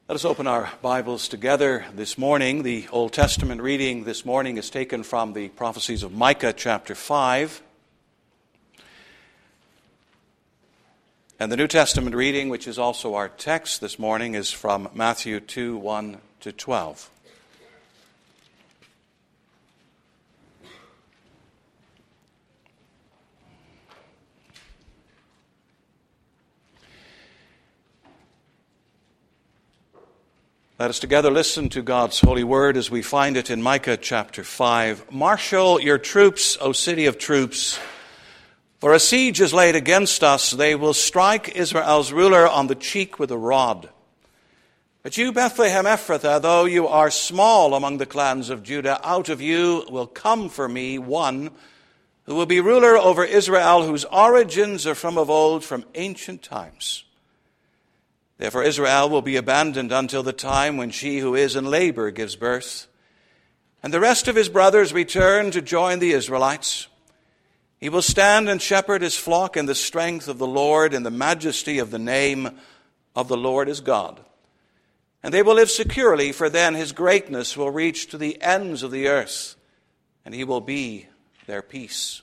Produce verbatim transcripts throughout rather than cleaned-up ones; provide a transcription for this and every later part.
Let us open our Bibles together this morning. The Old Testament reading this morning is taken from the prophecies of Micah chapter five. And the New Testament reading, which is also our text this morning, is from Matthew two, one to twelve. Let us together listen to God's holy word as we find it in Micah chapter five. Marshal your troops, O city of troops, for a siege is laid against us. They will strike Israel's ruler on the cheek with a rod. But you, Bethlehem Ephrathah, though you are small among the clans of Judah, out of you will come for me one who will be ruler over Israel, whose origins are from of old, from ancient times. Therefore Israel will be abandoned until the time when she who is in labor gives birth, and the rest of his brothers return to join the Israelites. He will stand and shepherd his flock in the strength of the Lord, in the majesty of the name of the Lord his God. And they will live securely, for then his greatness will reach to the ends of the earth, and he will be their peace.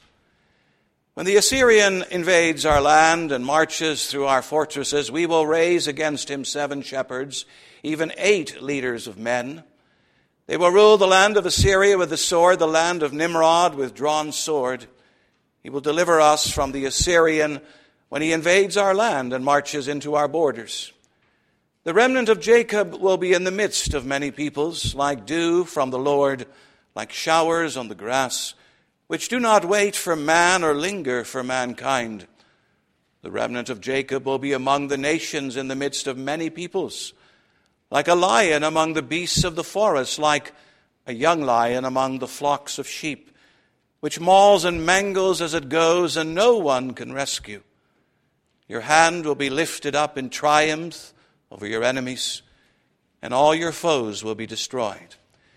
When the Assyrian invades our land and marches through our fortresses, we will raise against him seven shepherds, even eight leaders of men. They will rule the land of Assyria with the sword, the land of Nimrod with drawn sword. He will deliver us from the Assyrian when he invades our land and marches into our borders. The remnant of Jacob will be in the midst of many peoples, like dew from the Lord, like showers on the grass, which do not wait for man or linger for mankind. The remnant of Jacob will be among the nations in the midst of many peoples, like a lion among the beasts of the forest, like a young lion among the flocks of sheep, which mauls and mangles as it goes, and no one can rescue. Your hand will be lifted up in triumph over your enemies, and all your foes will be destroyed.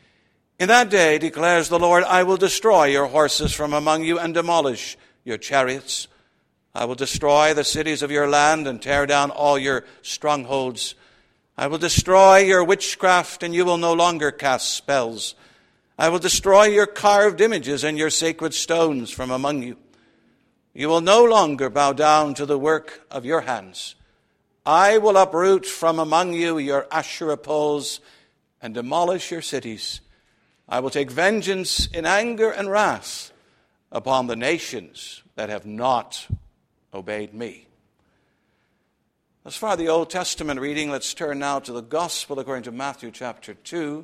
In that day, declares the Lord, I will destroy your horses from among you and demolish your chariots. I will destroy the cities of your land and tear down all your strongholds. I will destroy your witchcraft, and you will no longer cast spells. I will destroy your carved images and your sacred stones from among you. You will no longer bow down to the work of your hands. I will uproot from among you your Asherah poles and demolish your cities. I will take vengeance in anger and wrath upon the nations that have not obeyed me. As far as the Old Testament reading, let's turn now to the Gospel according to Matthew chapter two.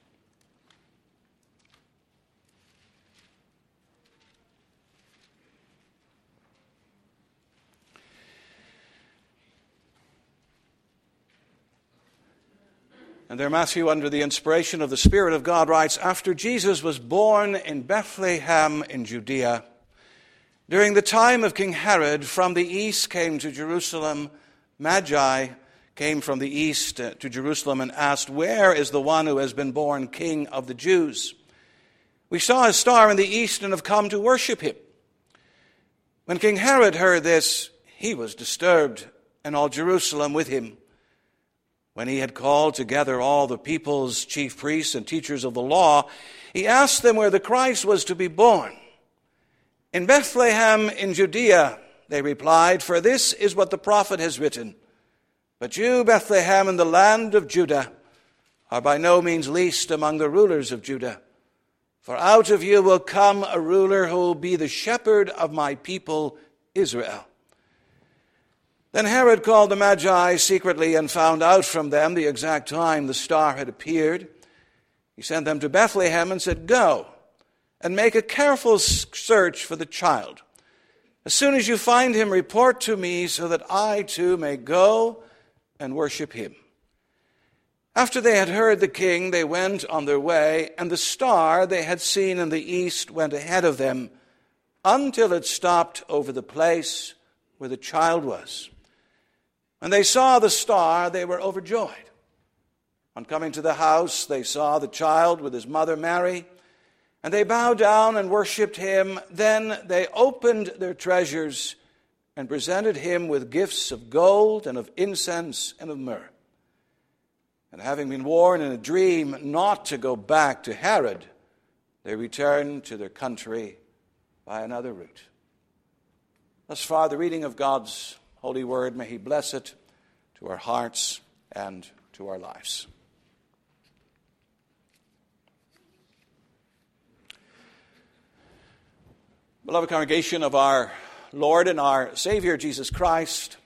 And there Matthew, under the inspiration of the Spirit of God, writes, After Jesus was born in Bethlehem in Judea, during the time of King Herod, from the east came to Jerusalem Magi, came from the east to Jerusalem and asked, Where is the one who has been born King of the Jews? We saw his star in the east and have come to worship him. When King Herod heard this, he was disturbed, and all Jerusalem with him. When he had called together all the people's chief priests and teachers of the law, he asked them where the Christ was to be born. In Bethlehem in Judea, they replied, for this is what the prophet has written. But you, Bethlehem, in the land of Judah, are by no means least among the rulers of Judah. For out of you will come a ruler who will be the shepherd of my people Israel. Then Herod called the Magi secretly and found out from them the exact time the star had appeared. He sent them to Bethlehem and said, Go and make a careful search for the child. As soon as you find him, report to me so that I too may go and worship him. After they had heard the king, they went on their way, and the star they had seen in the east went ahead of them until it stopped over the place where the child was. When they saw the star, they were overjoyed. On coming to the house, they saw the child with his mother Mary, and they bowed down and worshipped him. Then they opened their treasures and presented him with gifts of gold and of incense and of myrrh. And having been warned in a dream not to go back to Herod, they returned to their country by another route. Thus far, the reading of God's holy word. May he bless it to our hearts and to our lives. Beloved congregation of our Lord and our Savior Jesus Christ,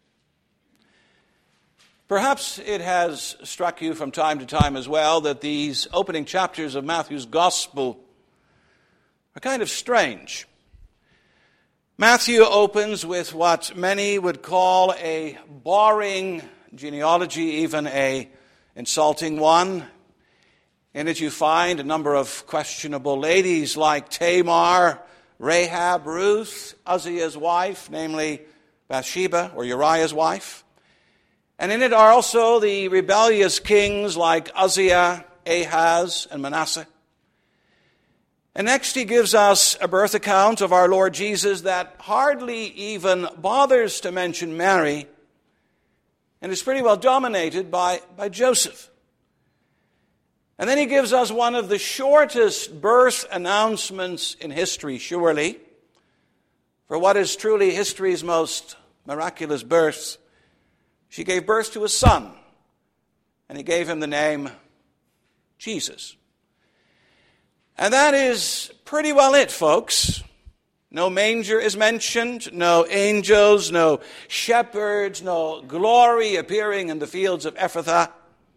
perhaps it has struck you from time to time as well that these opening chapters of Matthew's Gospel are kind of strange. Matthew opens with what many would call a boring genealogy, even a insulting one. In it you find a number of questionable ladies like Tamar, Rahab, Ruth, Uzziah's wife, namely Bathsheba, or Uriah's wife. And in it are also the rebellious kings like Uzziah, Ahaz, and Manasseh. And next he gives us a birth account of our Lord Jesus that hardly even bothers to mention Mary, and is pretty well dominated by, by Joseph. And then he gives us one of the shortest birth announcements in history, surely, for what is truly history's most miraculous birth. She gave birth to a son, and he gave him the name Jesus. And that is pretty well it, folks. No manger is mentioned, no angels, no shepherds, no glory appearing in the fields of Ephrathah.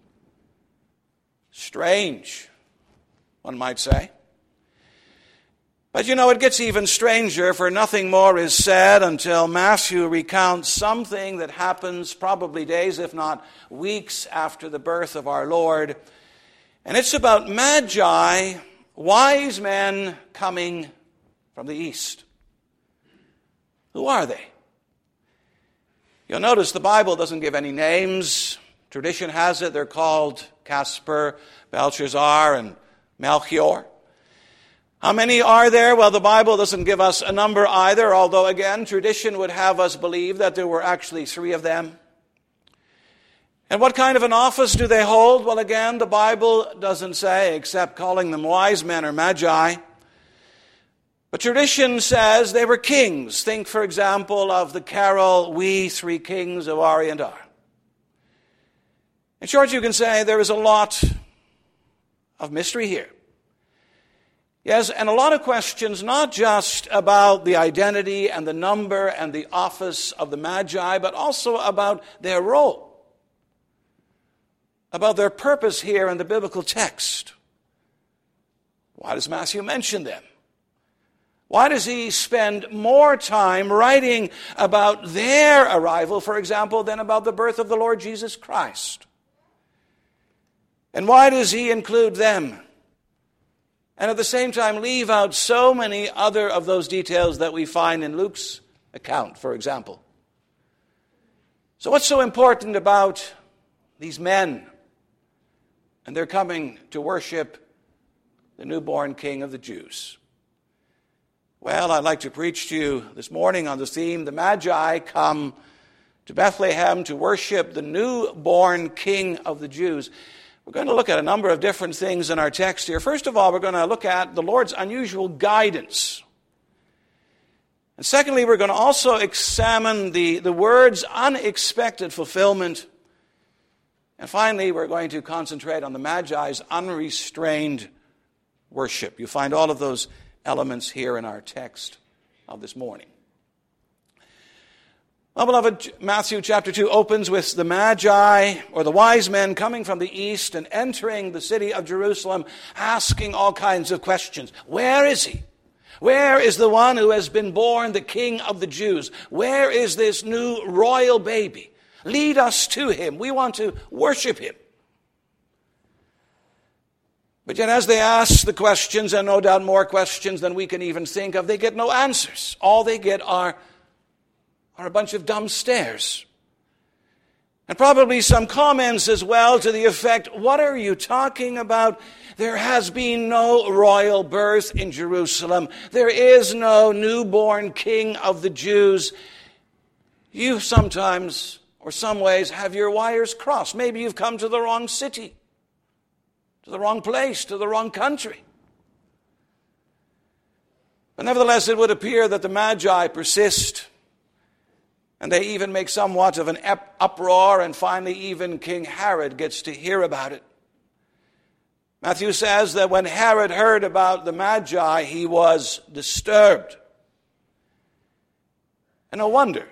Strange, one might say. But you know, it gets even stranger, for nothing more is said until Matthew recounts something that happens probably days, if not weeks, after the birth of our Lord. And it's about Magi, wise men coming from the east. Who are they? You'll notice the Bible doesn't give any names. Tradition has it they're called Caspar, Belshazzar, and Melchior. How many are there? Well, the Bible doesn't give us a number either, although again, tradition would have us believe that there were actually three of them. And what kind of an office do they hold? Well, again, the Bible doesn't say, except calling them wise men or magi. But tradition says they were kings. Think, for example, of the carol, We Three Kings of Orient Are. In short, you can say there is a lot of mystery here. Yes, and a lot of questions, not just about the identity and the number and the office of the Magi, but also about their role, about their purpose here in the biblical text. Why does Matthew mention them? Why does he spend more time writing about their arrival, for example, than about the birth of the Lord Jesus Christ? And why does he include them? And at the same time leave out so many other of those details that we find in Luke's account, for example. So what's so important about these men and their coming to worship the newborn King of the Jews? Well, I'd like to preach to you this morning on the theme, the Magi come to Bethlehem to worship the newborn King of the Jews. We're going to look at a number of different things in our text here. First of all, we're going to look at the Lord's unusual guidance. And secondly, we're going to also examine the, the word's unexpected fulfillment. And finally, we're going to concentrate on the Magi's unrestrained worship. You find all of those elements here in our text of this morning. Well, beloved, Matthew chapter two opens with the Magi, or the wise men, coming from the east and entering the city of Jerusalem, asking all kinds of questions. Where is he? Where is the one who has been born the King of the Jews? Where is this new royal baby? Lead us to him. We want to worship him. But yet as they ask the questions, and no doubt more questions than we can even think of, they get no answers. All they get are are a bunch of dumb stares. And probably some comments as well to the effect, what are you talking about? There has been no royal birth in Jerusalem. There is no newborn King of the Jews. You sometimes or some ways have your wires crossed. Maybe you've come to the wrong city, to the wrong place, to the wrong country. But nevertheless, it would appear that the Magi persist, and they even make somewhat of an uproar, and finally even King Herod gets to hear about it. Matthew says that when Herod heard about the Magi, he was disturbed. And no wonder.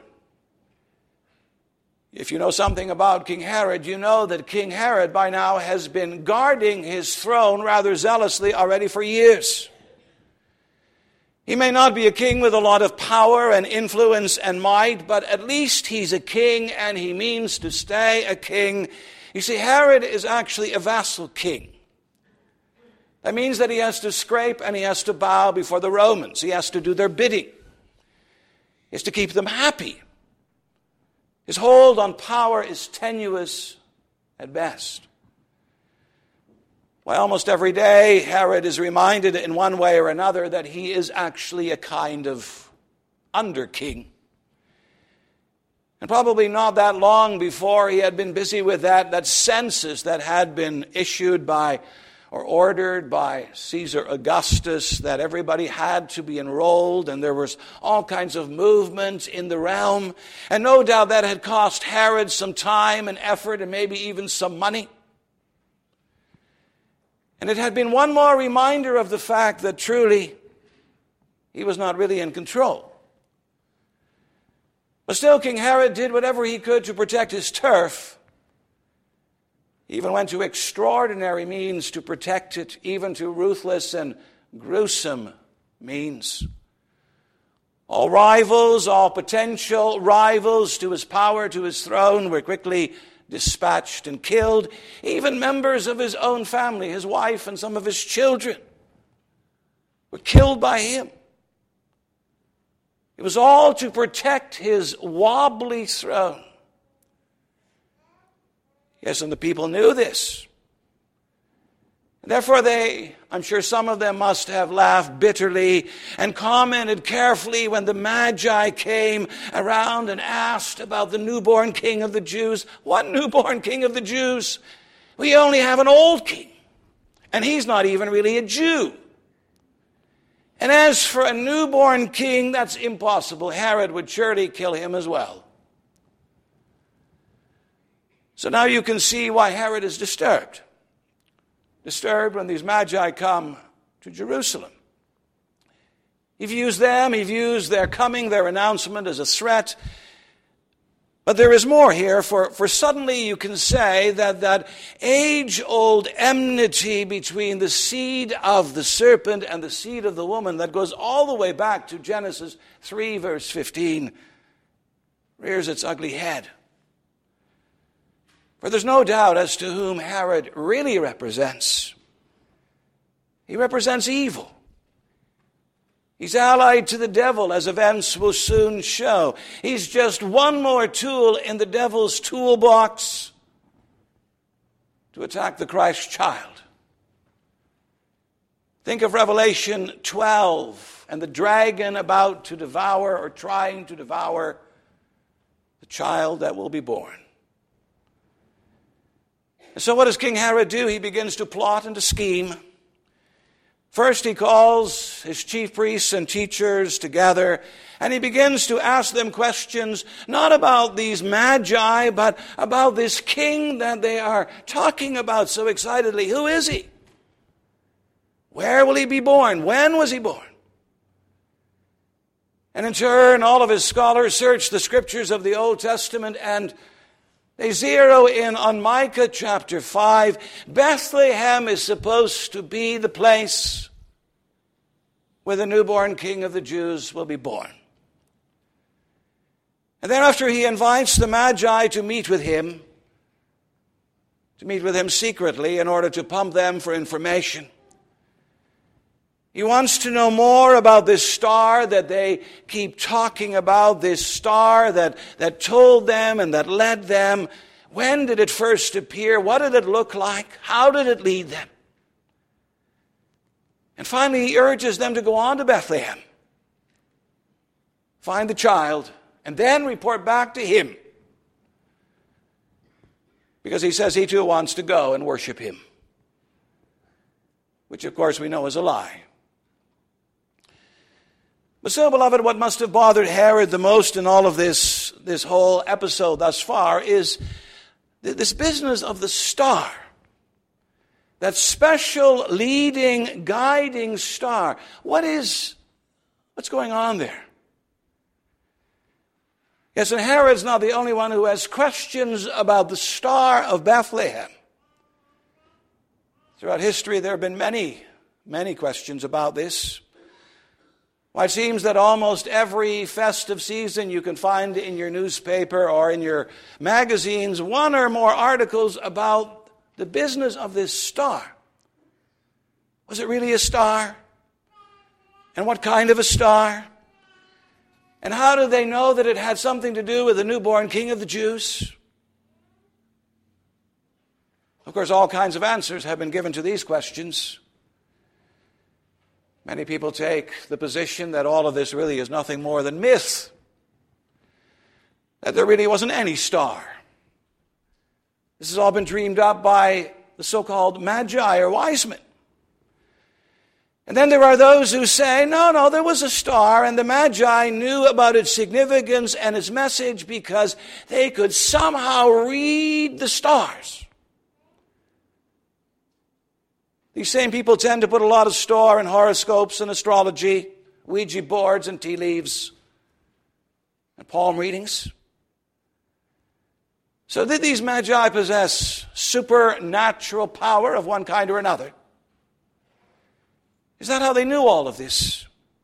If you know something about King Herod, you know that King Herod by now has been guarding his throne rather zealously already for years. He may not be a king with a lot of power and influence and might, but at least he's a king and he means to stay a king. You see, Herod is actually a vassal king. That means that he has to scrape and he has to bow before the Romans. He has to do their bidding. He has to keep them happy. His hold on power is tenuous at best. Why, almost every day, Herod is reminded in one way or another that he is actually a kind of under-king. And probably not that long before he had been busy with that, that census that had been issued by or ordered by Caesar Augustus, that everybody had to be enrolled, and there was all kinds of movement in the realm. And no doubt that had cost Herod some time and effort and maybe even some money. And it had been one more reminder of the fact that truly he was not really in control. But still, King Herod did whatever he could to protect his turf. He even went to extraordinary means to protect it, even to ruthless and gruesome means. All rivals, all potential rivals to his power, to his throne, were quickly dispatched and killed. Even members of his own family, his wife and some of his children, were killed by him. It was all to protect his wobbly throne. Yes, and the people knew this. And therefore they, I'm sure some of them must have laughed bitterly and commented carefully when the Magi came around and asked about the newborn king of the Jews. What newborn king of the Jews? We only have an old king, and he's not even really a Jew. And as for a newborn king, that's impossible. Herod would surely kill him as well. So now you can see why Herod is disturbed. Disturbed when these Magi come to Jerusalem. He views them, he views their coming, their announcement as a threat. But there is more here, for, for suddenly you can say that that age-old enmity between the seed of the serpent and the seed of the woman that goes all the way back to Genesis three, verse fifteen, rears its ugly head. For there's no doubt as to whom Herod really represents. He represents evil. He's allied to the devil, as events will soon show. He's just one more tool in the devil's toolbox to attack the Christ child. Think of Revelation twelve and the dragon about to devour or trying to devour the child that will be born. And so what does King Herod do? He begins to plot and to scheme. First, he calls his chief priests and teachers together, and he begins to ask them questions, not about these Magi, but about this king that they are talking about so excitedly. Who is he? Where will he be born? When was he born? And in turn, all of his scholars search the scriptures of the Old Testament, and they zero in on Micah chapter five. Bethlehem is supposed to be the place where the newborn king of the Jews will be born. And thereafter he invites the Magi to meet with him, to meet with him secretly in order to pump them for information. He wants to know more about this star that they keep talking about, this star that, that told them and that led them. When did it first appear? What did it look like? How did it lead them? And finally, he urges them to go on to Bethlehem, find the child, and then report back to him because he says he too wants to go and worship him, which of course we know is a lie. But so, beloved, what must have bothered Herod the most in all of this, this whole episode thus far is this business of the star. That special leading, guiding star. What is, what's going on there? Yes, and Herod's not the only one who has questions about the star of Bethlehem. Throughout history, there have been many, many questions about this. Well, it seems that almost every festive season you can find in your newspaper or in your magazines one or more articles about the business of this star. Was it really a star? And what kind of a star? And how did they know that it had something to do with the newborn king of the Jews? Of course, all kinds of answers have been given to these questions. Many people take the position that all of this really is nothing more than myth, that there really wasn't any star. This has all been dreamed up by the so-called magi or wise men. And then there are those who say, no, no, there was a star, and the magi knew about its significance and its message because they could somehow read the stars. These same people tend to put a lot of store in horoscopes and astrology, Ouija boards and tea leaves, and palm readings. So did these magi possess supernatural power of one kind or another? Is that how they knew all of this?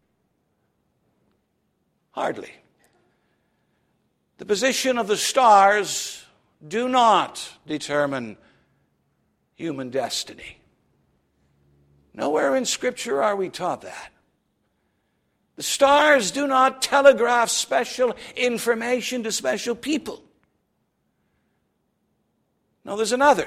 Hardly. The position of the stars do not determine human destiny. Nowhere in Scripture are we taught that. The stars do not telegraph special information to special people. No, there's another,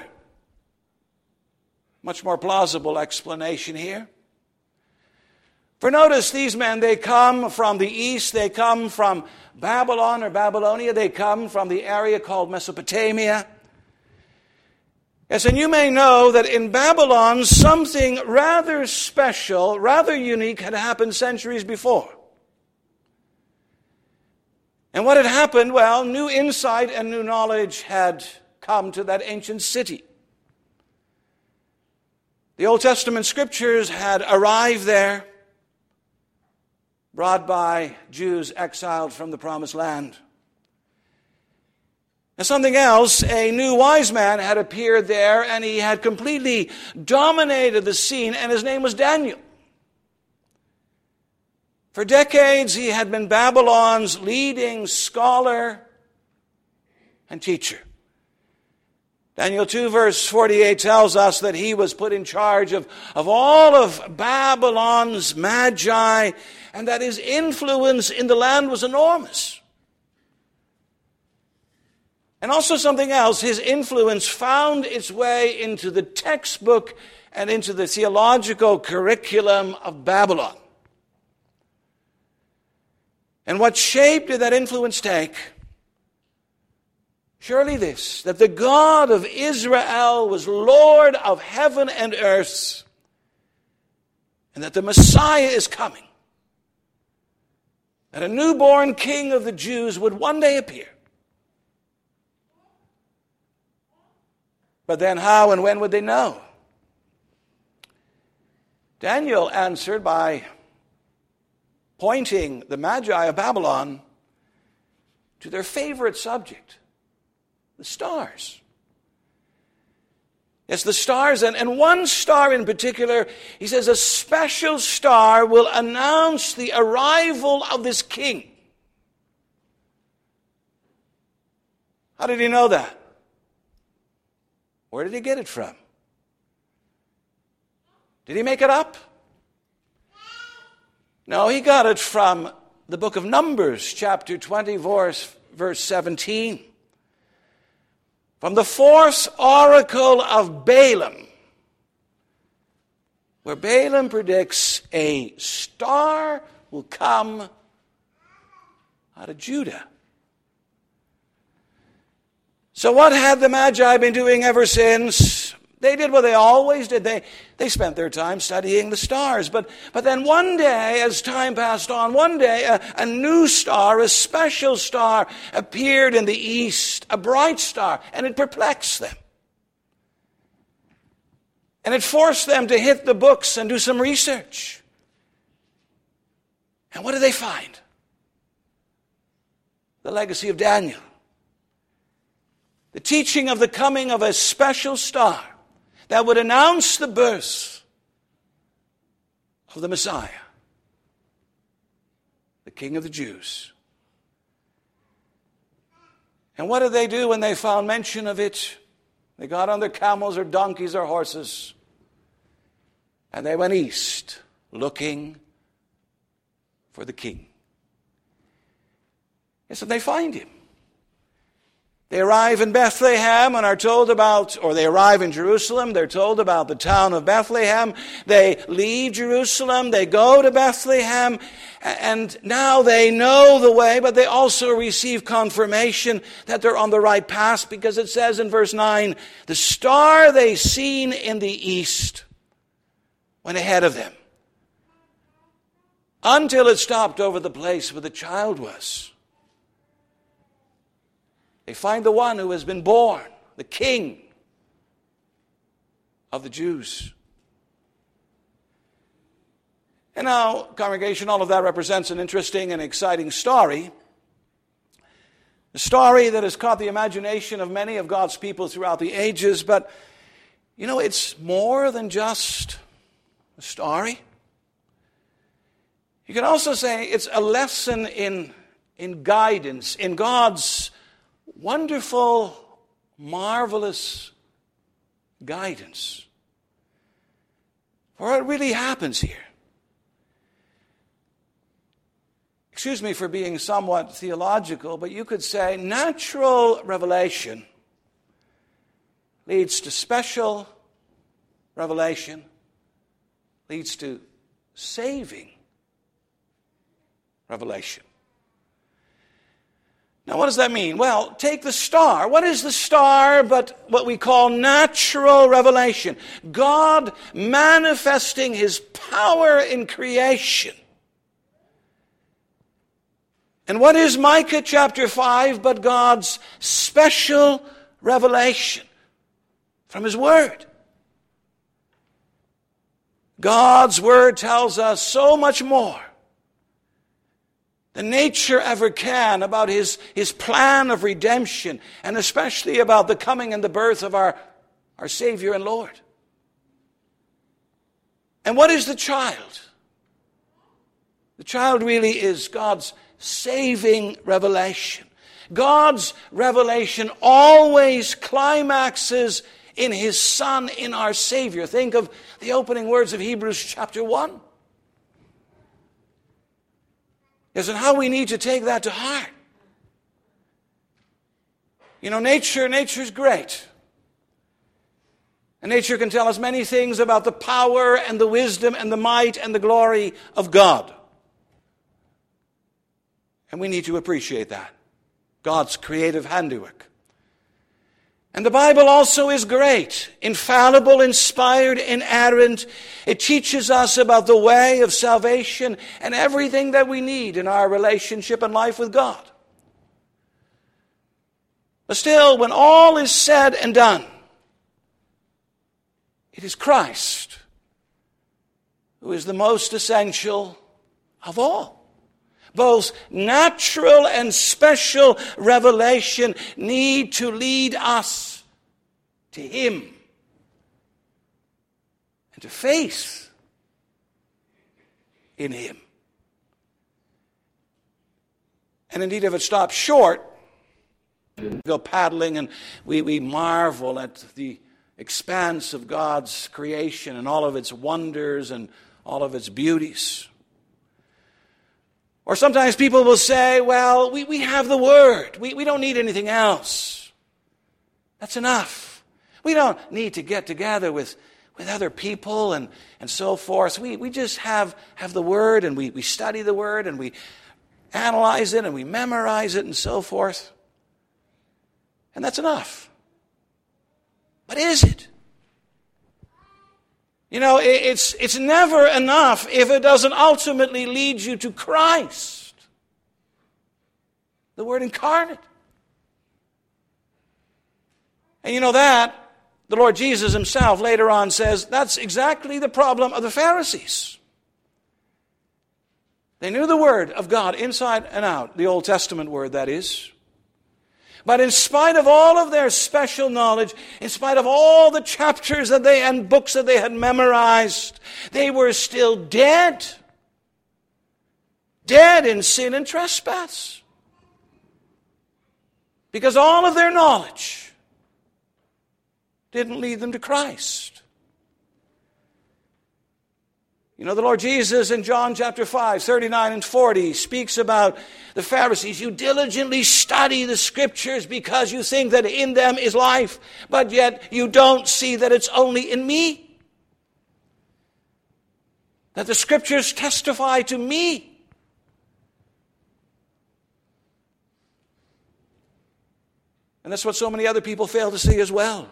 much more plausible explanation here. For notice, these men, they come from the east, they come from Babylon or Babylonia, they come from the area called Mesopotamia. Yes, and you may know that in Babylon, something rather special, rather unique had happened centuries before. And what had happened? Well, new insight and new knowledge had come to that ancient city. The Old Testament scriptures had arrived there, brought by Jews exiled from the Promised Land. And something else, a new wise man had appeared there, and he had completely dominated the scene, and his name was Daniel. For decades, he had been Babylon's leading scholar and teacher. Daniel two, verse forty-eight tells us that he was put in charge of, of all of Babylon's magi, and that his influence in the land was enormous. And also something else, his influence found its way into the textbook and into the theological curriculum of Babylon. And what shape did that influence take? Surely this, that the God of Israel was Lord of heaven and earth, and that the Messiah is coming, that a newborn king of the Jews would one day appear. But then how and when would they know? Daniel answered by pointing the Magi of Babylon to their favorite subject, the stars. Yes, the stars, and, and one star in particular, he says a special star will announce the arrival of this king. How did he know that? Where did he get it from? Did he make it up? No, he got it from the book of Numbers, chapter twenty, verse, verse seventeen. From the fourth oracle of Balaam, where Balaam predicts a star will come out of Judah. So what had the Magi been doing ever since? They did what they always did. They, they spent their time studying the stars. But, but then one day, as time passed on, one day a, a new star, a special star, appeared in the east, a bright star, and it perplexed them. And it forced them to hit the books and do some research. And what did they find? The legacy of Daniel. The teaching of the coming of a special star that would announce the birth of the Messiah, the King of the Jews. And what did they do when they found mention of it? They got on their camels or donkeys or horses, and they went east looking for the King. Yes, and they find him. They arrive in Bethlehem and are told about, or they arrive in Jerusalem, they're told about the town of Bethlehem. They leave Jerusalem, they go to Bethlehem, and now they know the way, but they also receive confirmation that they're on the right path, because it says in verse nine, the star they seen in the east went ahead of them until it stopped over the place where the child was. They find the one who has been born, the King of the Jews. And now, congregation, all of that represents an interesting and exciting story. A story that has caught the imagination of many of God's people throughout the ages. But, you know, it's more than just a story. You can also say it's a lesson in, in guidance, in God's wonderful, marvelous guidance. For what really happens here. Excuse me for being somewhat theological, but you could say natural revelation leads to special revelation, leads to saving revelation. Now, what does that mean? Well, take the star. What is the star but what we call natural revelation? God manifesting His power in creation. And what is Micah chapter five but God's special revelation from His Word? God's Word tells us so much more than nature ever can about his, his plan of redemption, and especially about the coming and the birth of our, our Savior and Lord. And what is the child? The child really is God's saving revelation. God's revelation always climaxes in His Son, in our Savior. Think of the opening words of Hebrews chapter one. Yes, and how we need to take that to heart. You know, nature, nature's great. And nature can tell us many things about the power and the wisdom and the might and the glory of God. And we need to appreciate that. God's creative handiwork. And the Bible also is great, infallible, inspired, inerrant. It teaches us about the way of salvation and everything that we need in our relationship and life with God. But still, when all is said and done, it is Christ who is the most essential of all. Both natural and special revelation need to lead us to Him and to faith in Him. And indeed, if it stops short, we go paddling and we, we marvel at the expanse of God's creation and all of its wonders and all of its beauties. Or sometimes people will say, well, we, we have the Word. We, we don't need anything else. That's enough. We don't need to get together with, with other people and, and so forth. We, we just have, have the Word, and we, we study the Word, and we analyze it, and we memorize it, and so forth. And that's enough. But is it? You know, it's, it's never enough if it doesn't ultimately lead you to Christ, the Word incarnate. And you know that, the Lord Jesus himself later on says, that's exactly the problem of the Pharisees. They knew the Word of God inside and out, the Old Testament Word, that is. But in spite of all of their special knowledge, in spite of all the chapters that they and books that they had memorized, they were still dead. Dead in sin and trespass. Because all of their knowledge didn't lead them to Christ. You know, the Lord Jesus in John chapter five, thirty-nine and forty speaks about the Pharisees. You diligently study the Scriptures because you think that in them is life, but yet you don't see that it's only in me. That the Scriptures testify to me. And that's what so many other people fail to see as well.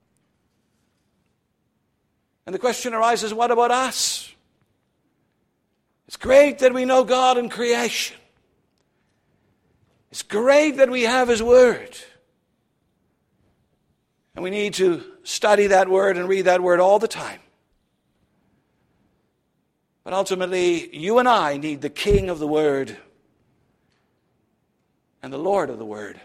And the question arises, what about us? It's great that we know God in creation. It's great that we have His Word. And we need to study that Word and read that Word all the time. But ultimately, you and I need the King of the Word and the Lord of the Word,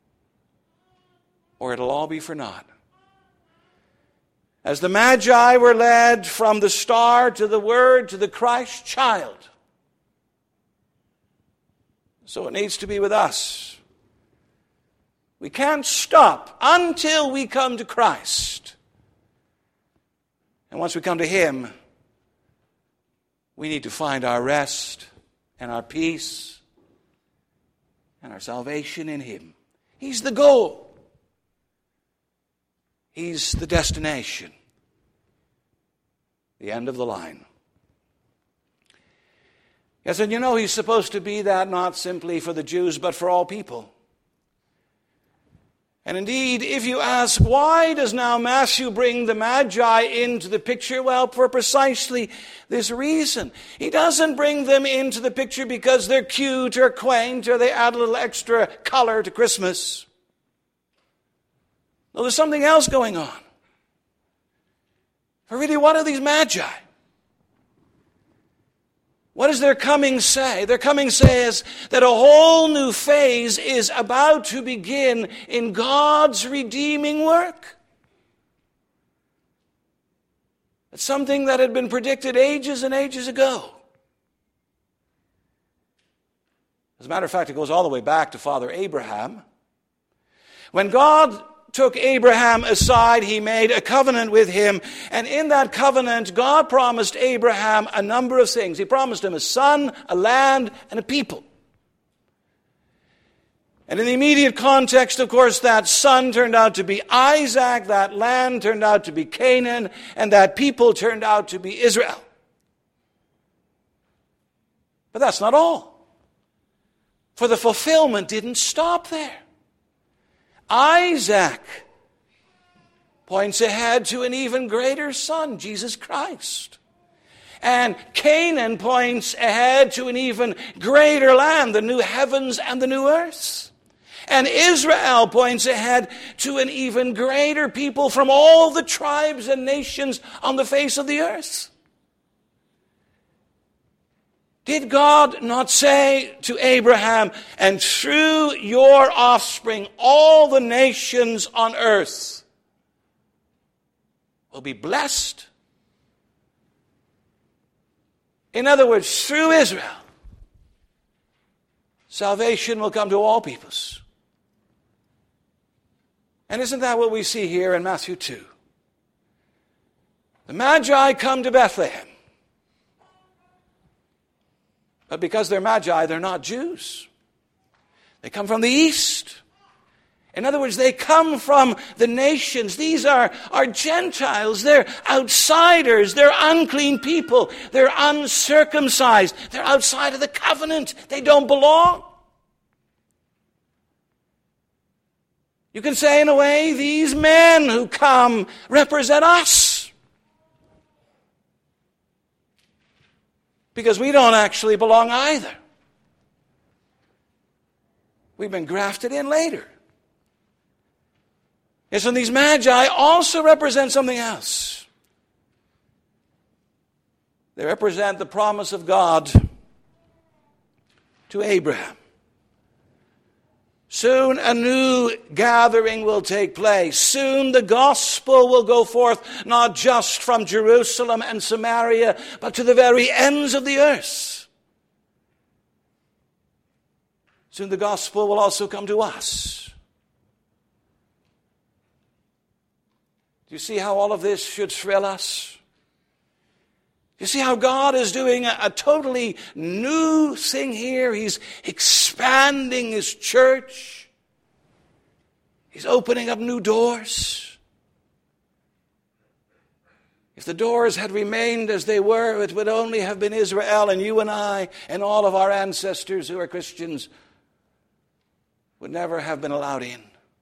or it'll all be for naught. As the Magi were led from the star to the Word to the Christ child, so it needs to be with us. We can't stop until we come to Christ. And once we come to Him, we need to find our rest and our peace and our salvation in Him. He's the goal. He's the destination, the end of the line. Yes, and you know He's supposed to be that not simply for the Jews, but for all people. And indeed, if you ask, why does now Matthew bring the Magi into the picture? Well, for precisely this reason. He doesn't bring them into the picture because they're cute or quaint or they add a little extra color to Christmas. No, there's something else going on. For really, what are these Magi? What does their coming say? Their coming says that a whole new phase is about to begin in God's redeeming work. It's something that had been predicted ages and ages ago. As a matter of fact, it goes all the way back to Father Abraham. When God took Abraham aside, He made a covenant with him, and in that covenant, God promised Abraham a number of things. He promised him a son, a land, and a people. And in the immediate context, of course, that son turned out to be Isaac, that land turned out to be Canaan, and that people turned out to be Israel. But that's not all. For the fulfillment didn't stop there. Isaac points ahead to an even greater son, Jesus Christ. And Canaan points ahead to an even greater land, the new heavens and the new earth. And Israel points ahead to an even greater people from all the tribes and nations on the face of the earth. Did God not say to Abraham, and through your offspring, all the nations on earth will be blessed? In other words, through Israel, salvation will come to all peoples. And isn't that what we see here in Matthew two? The Magi come to Bethlehem. But because they're Magi, they're not Jews. They come from the east. In other words, they come from the nations. These are, are Gentiles. They're outsiders. They're unclean people. They're uncircumcised. They're outside of the covenant. They don't belong. You can say, in a way, these men who come represent us. Because we don't actually belong either. We've been grafted in later. Yes, and these magi also represent something else. They represent the promise of God to Abraham. Soon a new gathering will take place. Soon the gospel will go forth, not just from Jerusalem and Samaria, but to the very ends of the earth. Soon the gospel will also come to us. Do you see how all of this should thrill us? You see how God is doing a, a totally new thing here? He's expanding His church. He's opening up new doors. If the doors had remained as they were, it would only have been Israel, and you and I and all of our ancestors who are Christians would never have been allowed in.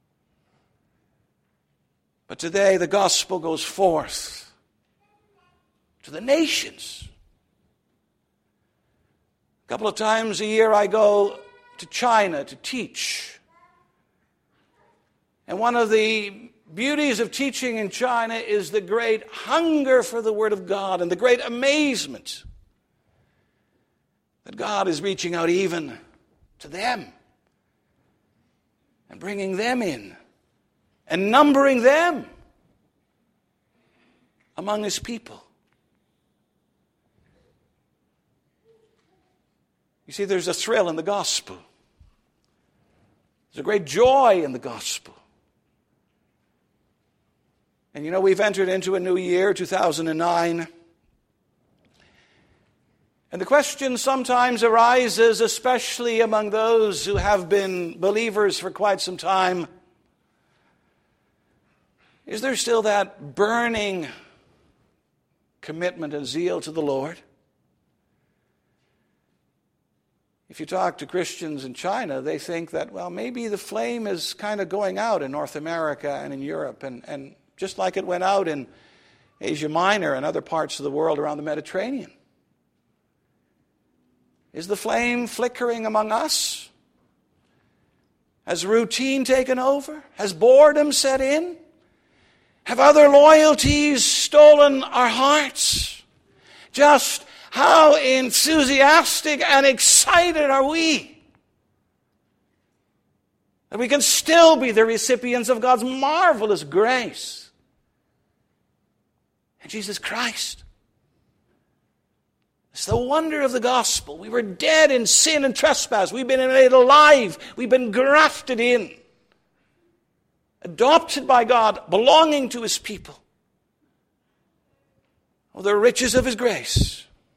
But today the gospel goes forth to the nations. A couple of times a year I go to China to teach. And one of the beauties of teaching in China is the great hunger for the Word of God and the great amazement that God is reaching out even to them and bringing them in and numbering them among His people. You see, there's a thrill in the gospel. There's a great joy in the gospel. And you know, we've entered into a new year, two thousand nine. And the question sometimes arises, especially among those who have been believers for quite some time, is there still that burning commitment and zeal to the Lord? If you talk to Christians in China, they think that, well, maybe the flame is kind of going out in North America and in Europe, and, and just like it went out in Asia Minor and other parts of the world around the Mediterranean. Is the flame flickering among us? Has routine taken over? Has boredom set in? Have other loyalties stolen our hearts? Just how enthusiastic and excited are we that we can still be the recipients of God's marvelous grace in Jesus Christ. It's the wonder of the gospel. We were dead in sin and trespass. We've been made alive. We've been grafted in, adopted by God, belonging to His people. Oh, the riches of His grace.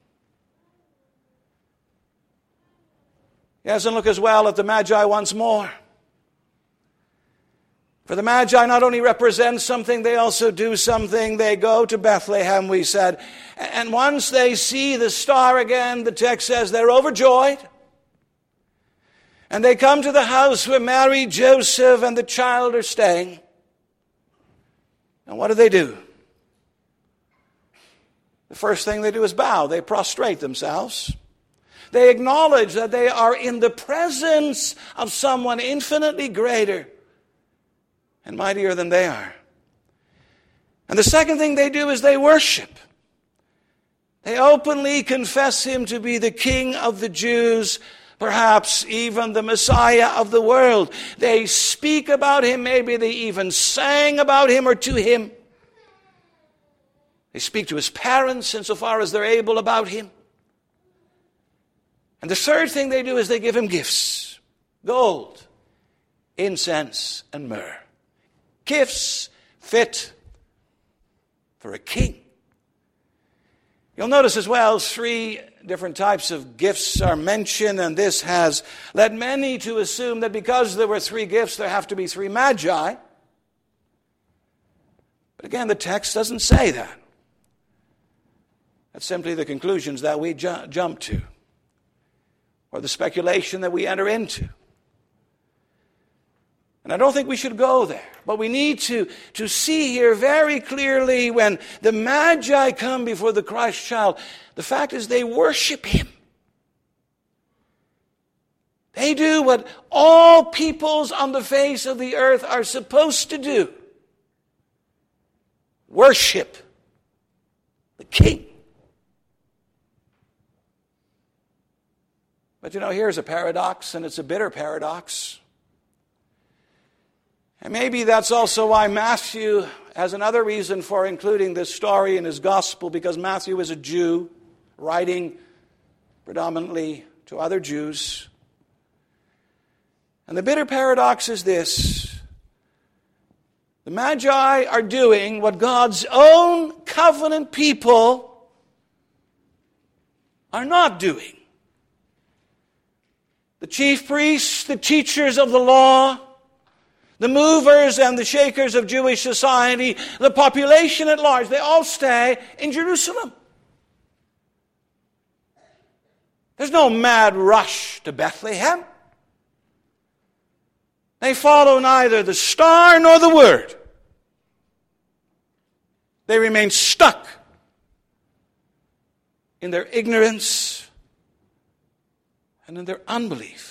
Yes, and look as well at the Magi once more. For the Magi not only represent something, they also do something. They go to Bethlehem, we said. And once they see the star again, the text says they're overjoyed. And they come to the house where Mary, Joseph, and the child are staying. And what do they do? The first thing they do is bow. They prostrate themselves. They acknowledge that they are in the presence of someone infinitely greater and mightier than they are. And the second thing they do is they worship. They openly confess Him to be the King of the Jews, perhaps even the Messiah of the world. They speak about Him, maybe they even sang about Him or to Him. They speak to His parents insofar as they're able about Him. And the third thing they do is they give Him gifts. Gold, incense, and myrrh. Gifts fit for a king. You'll notice as well three different types of gifts are mentioned, and this has led many to assume that because there were three gifts, there have to be three magi. But again, the text doesn't say that. That's simply the conclusions that we ju- jump to, or the speculation that we enter into. And I don't think we should go there. But we need to, to see here very clearly when the Magi come before the Christ child, the fact is they worship him. They do what all peoples on the face of the earth are supposed to do. Worship the King. But you know, here's a paradox, and it's a bitter paradox. And maybe that's also why Matthew has another reason for including this story in his gospel, because Matthew is a Jew writing predominantly to other Jews. And the bitter paradox is this: the Magi are doing what God's own covenant people are not doing. The chief priests, the teachers of the law, the movers and the shakers of Jewish society, the population at large, they all stay in Jerusalem. There's no mad rush to Bethlehem. They follow neither the star nor the word. They remain stuck in their ignorance and in their unbelief.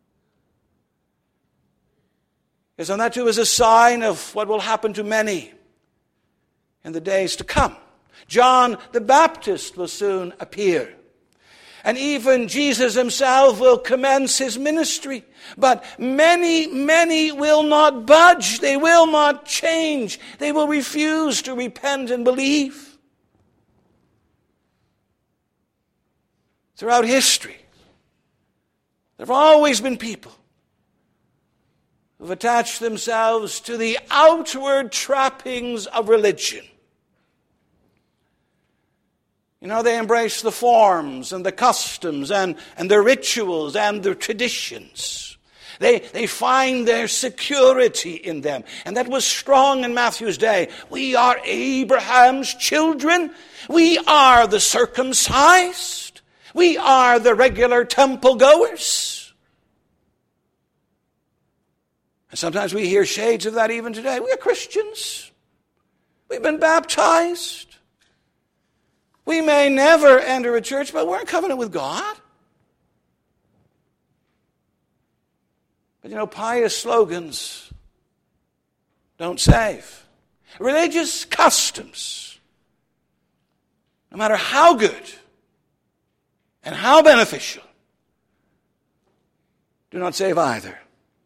Yes, and that too is a sign of what will happen to many in the days to come. John the Baptist will soon appear. And even Jesus himself will commence his ministry. But many, many will not budge. They will not change. They will refuse to repent and believe. Throughout history, there have always been people who've attached themselves to the outward trappings of religion. You know, they embrace the forms and the customs and, and the rituals and the traditions. They, they find their security in them. And that was strong in Matthew's day. We are Abraham's children. We are the circumcised. We are the regular temple goers. And sometimes we hear shades of that even today. We are Christians. We've been baptized. We may never enter a church, but we're in covenant with God. But you know, pious slogans don't save. Religious customs, no matter how good and how beneficial, do not save either.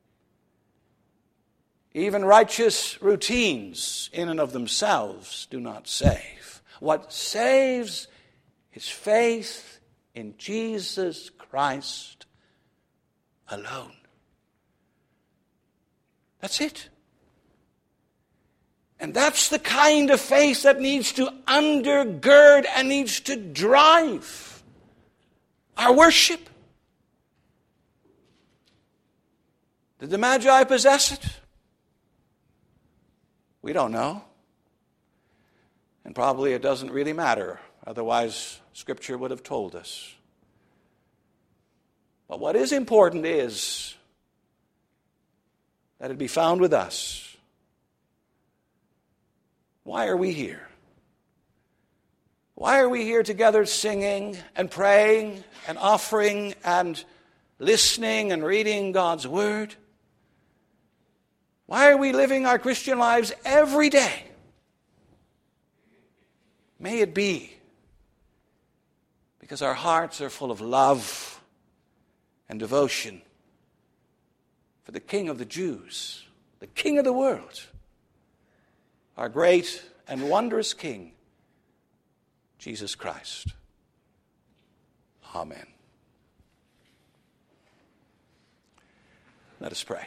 Even righteous routines in and of themselves do not save. What saves is faith in Jesus Christ alone. That's it. And that's the kind of faith that needs to undergird and needs to drive our worship. Did the Magi possess it? We don't know. And probably it doesn't really matter. Otherwise, Scripture would have told us. But what is important is that it be found with us. Why are we here? Why are we here together singing and praying and offering and listening and reading God's Word? Why are we living our Christian lives every day? May it be because our hearts are full of love and devotion for the King of the Jews, the King of the world, our great and wondrous King, Jesus Christ. Amen. Let us pray.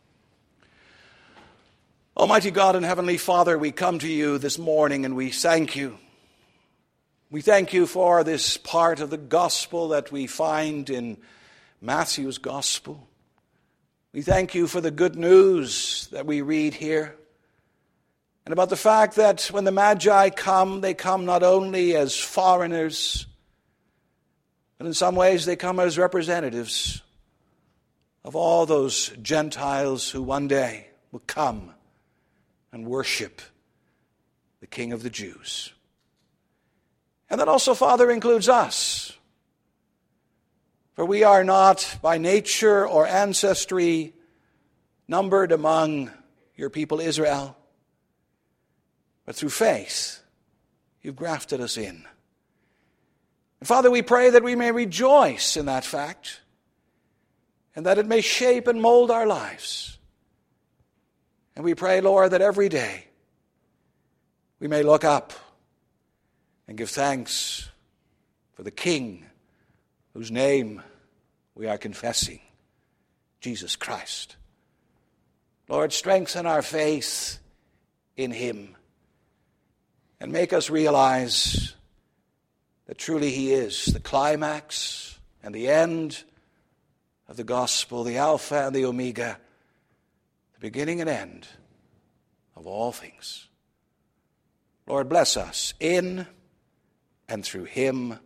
Almighty God and Heavenly Father, we come to you this morning and we thank you. We thank you for this part of the gospel that we find in Matthew's gospel. We thank you for the good news that we read here, and about the fact that when the Magi come, they come not only as foreigners, but in some ways they come as representatives of all those Gentiles who one day will come and worship the King of the Jews. And that also, Father, includes us. For we are not by nature or ancestry numbered among your people Israel, but through faith you've grafted us in. And Father, we pray that we may rejoice in that fact, and that it may shape and mold our lives. And we pray, Lord, that every day we may look up and give thanks for the King whose name we are confessing, Jesus Christ. Lord, strengthen our faith in him and make us realize that truly he is the climax and the end of the gospel, the Alpha and the Omega, the beginning and end of all things. Lord, bless us in and through him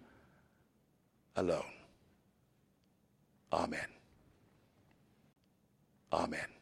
alone. Amen. Amen.